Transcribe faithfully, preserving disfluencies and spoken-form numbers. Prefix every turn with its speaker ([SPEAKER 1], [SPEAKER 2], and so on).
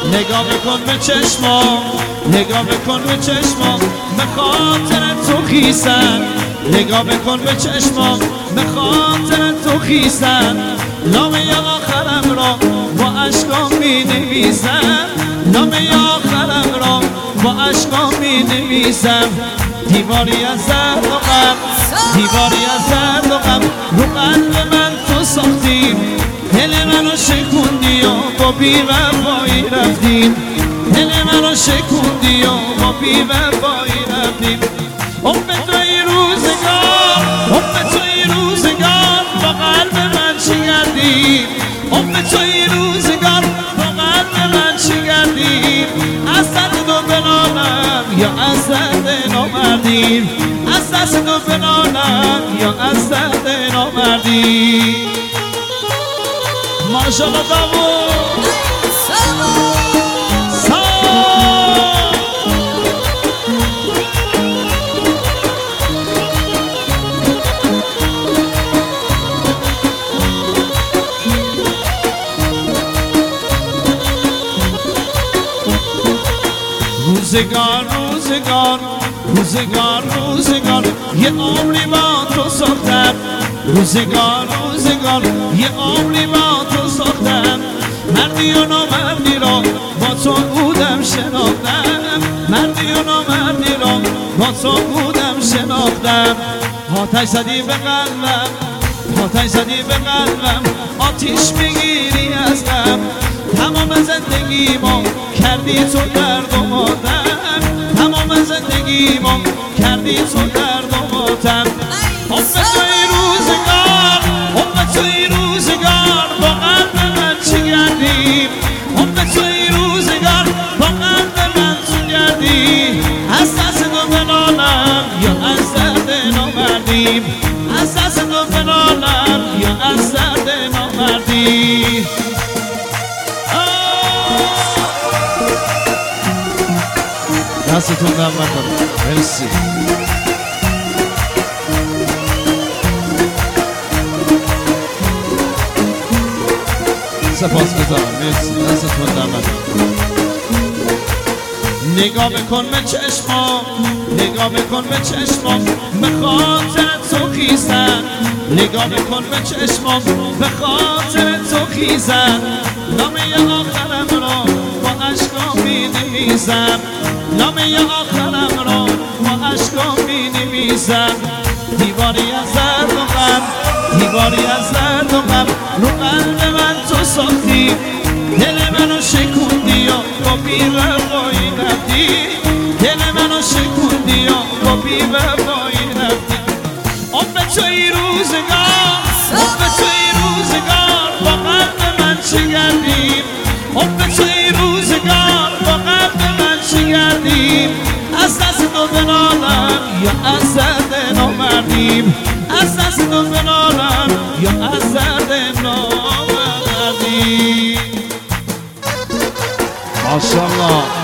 [SPEAKER 1] نگاه بکن به چشمام، نگاه بکن به چشمام، به خاطر تو خیسن. نگاه بکن به چشمام، به خاطر تو خیسن. نامه آخرم را با عشقام می نویسم، نامه آخرم را با عشقام می نویسم. دیواری از زرد و غم، دیواری از زرد و غم، رو قلب من تو ساختی. دل منو شکوندی و با بی‌وفایی رفتیم، دل منو شکوندی و با بی‌وفایی رفتیم. عمر توی روزگار، عمر توی روزگار، با قلب من چی کردی؟ عمر توی روزگار، با قلب من چی کردی؟ از دست تو بنالم یا از دست نامردی؟ از دست تو بنالم یا از دست نامردی؟ ماشاءالله بابو روزگار روزگار روزگار روزگار یه عمری با تو ساختم. روزگار روزگار یه عمری با تو ساختم. مردی و نامردی را با تو بودم شناختم، مردی و نامردی را با تو بودم شناختم. آتش زدی به قلبم، آتش زدی به قلبم، آتیش میگیری از غم. تمام زندگیمو کردی تو درد و ماتم، تمام زندگیمو کردی تو درد و ماتم. عمر توی روزگار، عمر توی روزگار، با قلب من چی کردی؟ عمر توی روزگار، با قلب من چی کردی؟ از دست تو بنالم یا از درد نامردی؟ از دست تو بنالم یا از درد نامردی؟ دستتون دم نکنه. مرسی. سپاس گذارم. مرسی. دستتون دم نکنه. نگاه بکن به چشمام، نگاه بکن به چشمام، به خاطر تو خیزن. نگاه بکن به چشمام، به خاطر تو خیزن. نامه آخرم را با عشقام می نویسم، نامه آخرم را با عشقام می نویسم. دیواری از زرد و غم، دیواری از زرد و غم، رو قلب من تو ساختی. دل منو شکوندی و با بی‌وفایی رفتی، دل منو شکوندی و با بی‌وفایی رفتی. عمر توی روزگار، عمر توی روزگار، با قلب من چی کردی؟ عمر توی روزگار، با قلب من چی کردی؟ از دست تو بنالم یا از درد نامردی؟ از دست تو بنالم یا از درد نامردی؟ ماشاءالله.